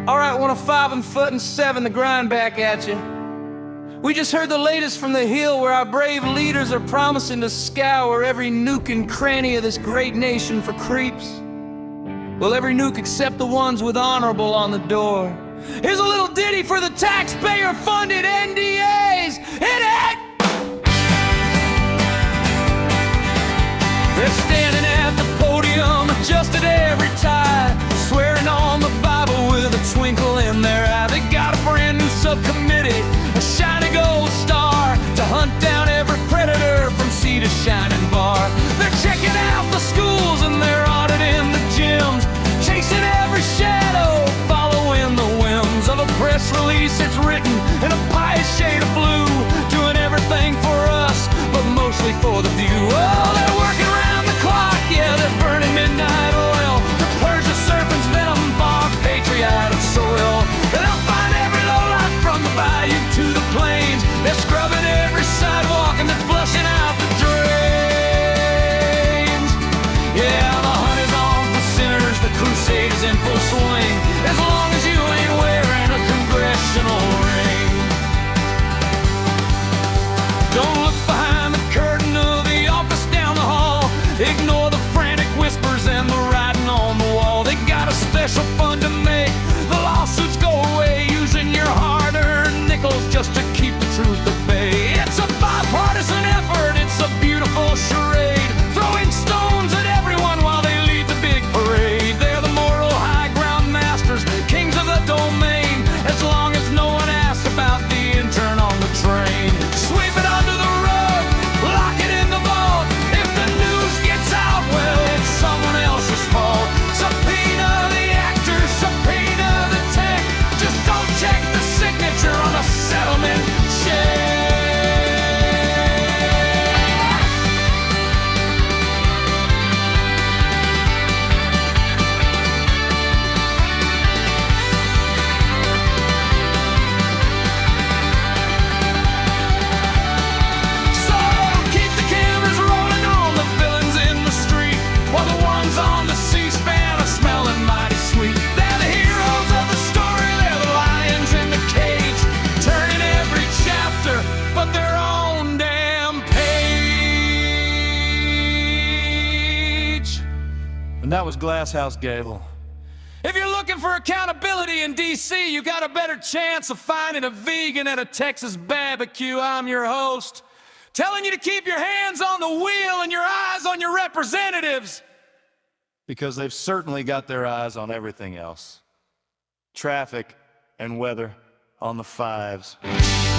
Alright, 105 and foot and 7, the grind back at you. We just heard the latest from the Hill, where our brave leaders are promising to scour every nook and cranny of this great nation for creeps. Well, every nuke except the ones with honorable on the door. Here's a little ditty for the taxpayer-funded NDAs. Hit it! They're standing at the podium, adjusted every tie, swearing on the Bible with a twinkle in their eye. They got a brand new subcommittee, a shiny gold star, to hunt down every predator from sea to shining bar. They're checking out the schools and they're auditing the gyms, chasing every shadow, following the whims of a press release. It's written in a pious shade of blue, doing everything for us, but mostly for the few. Oh, they're working around the clock, yeah, they're burning midnight oil to purge the serpent's venom, bog patriotic soil. They'll find every lowlight from the bayou to the plains. They're scrubbing every sidewalk and they're flushing out the drains. Yeah, the hunt is on for sinners, the crusade is in full swing, as long as you ain't wearing a congressional ring. Don't look behind the curtain of the office down the hall, ignore the frantic whispers and the writing on the wall. They got a special fund to make the lawsuits go away, using your hard-earned nickels just to keep the truth at bay. It's a bipartisan effort, it's a beautiful charade, throwing stones at everyone while they lead the big parade. They're the moral high ground masters, kings of the domain, as long as no one asks about the intern on the train. Sweep it under the rug, lock it in the vault. If the news gets out, well, it's someone else's fault. Subpoena the actors, subpoena the tech, just don't check the signature on a settlement check. So keep the cameras rolling on the villains in the street, while the ones on the C-SPAN are smelling mighty sweet. They're the heroes of the story, they're the lions in the cage, turning every chapter but their own damn page. And that was Glasshouse Gable. If you're looking for accountability in D.C., you got a better chance of finding a vegan at a Texas barbecue. I'm your host, telling you to keep your hands on the wheel and your eyes on your representatives, because they've certainly got their eyes on everything else. Traffic and weather on the fives.